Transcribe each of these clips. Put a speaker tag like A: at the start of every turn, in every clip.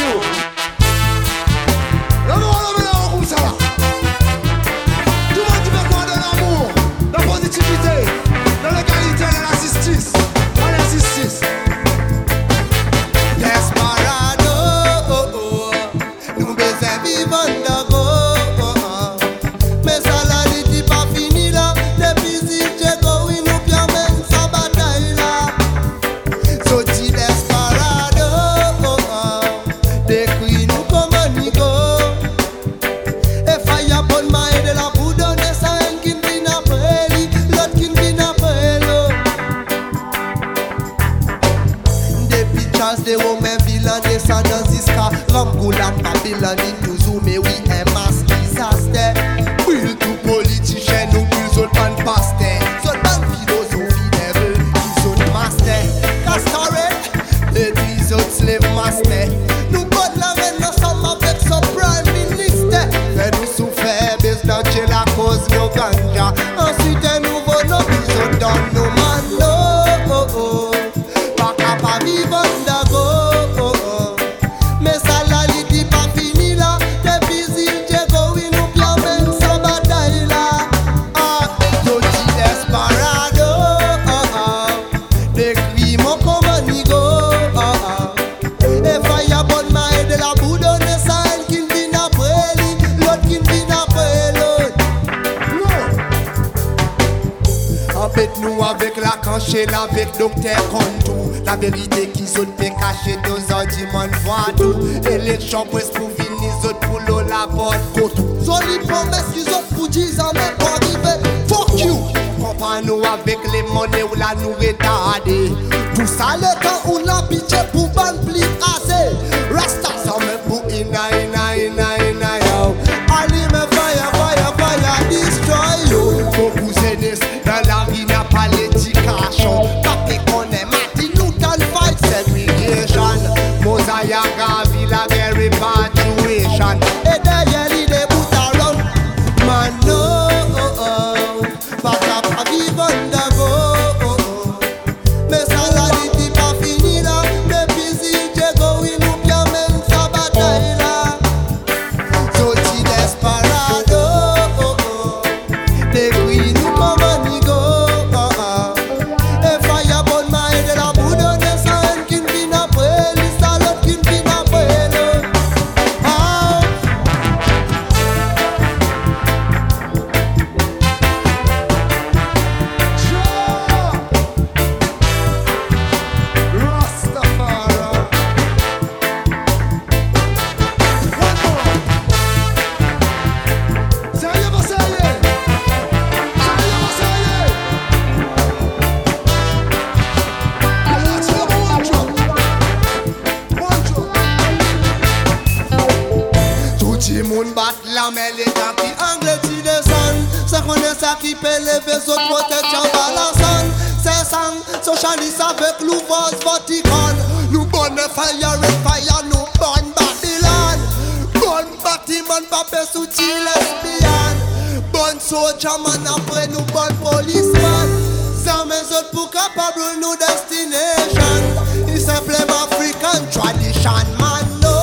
A: Avec docteur Contou, la vérité qui sont fait cacher deux ordiments voient tout. Élection presse pour finir, autres pour l'eau la porte côté. Sont les promesses qu'ils ont pour 10 ans, mais pas arriver. Fuck you! Comprends-nous avec les monnaies ou la nous retarder. Tout ça le temps où la pitié pour ban pli assez. Rasta ça me pour ina yo. Allez me fire, destroy you. Beaucoup zénis dans la vie n'a pas l'éducation. Papi connaît Martin Luther fight segregation. Mosiah Garvey la guerre repatriation. Et derrière l'idée bout à run. Man no, pas capable vivre d'ago. Mais ça la dit pas fini là. Depuis si j'ai go in nous bien même sa bataille là. Sorti desperado. Des cris nous comme un nigo. Mais les gens qui anglais qui descendent, c'est qu'on est ça qui peut lever son protection par la sonne. C'est sang, socialiste avec l'ouvre Vatican. Nous bonne fire et fire, nous bonne Babylone. Bonne bâtiment, papé sous lesbienne. Bonne soldier man après nous, bonne policeman. Ça mes autres pour capable nous destination. It's simplement African tradition man.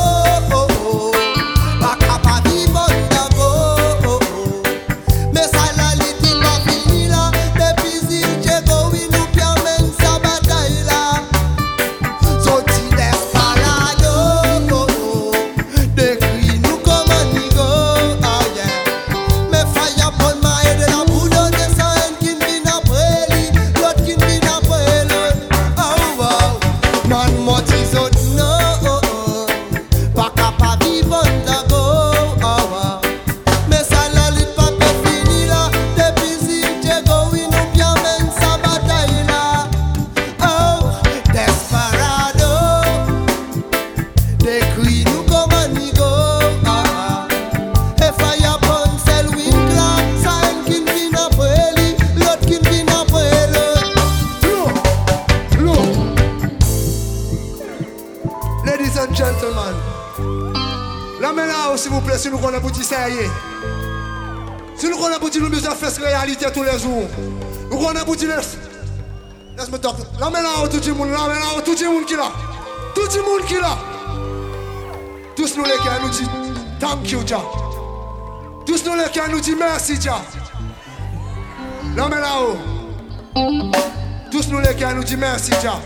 B: S'il vous plaît, si nous connaissons petit sérieux, si nous connaissons petit nous besoin faire réalité tous les jours, nous connaissons petit laisse-moi talk. La main là tout le monde, la main là tout le monde qui là, tout le monde qui là. Tous nous les qui nous dit thank you, Jah. Tous nous les qui nous dit merci, Jah. L'homme est là-haut. Tous nous les qui nous dit merci, Jah.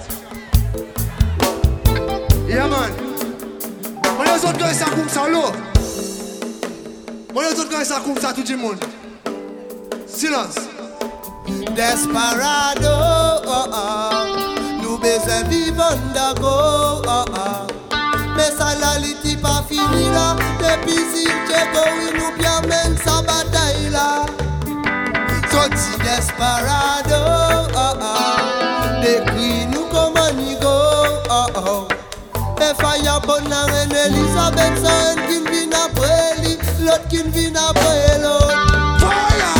B: Yeah, man. On les autres gars, ça comme ça, l'eau. On les autres gars, ça comme ça, tout le monde. Silence.
A: Desperado, nous besoin vivre d'ago. Mais ça la liti pas fini là. Depuis si Tchèque, oui, nous bien même sa bataille là. Sorti desperado, décrit nous comme un nigo. Et faya bonne reine Elisabeth, ça un qui vient après lui, l'autre qui vient après l'autre.
B: Fire!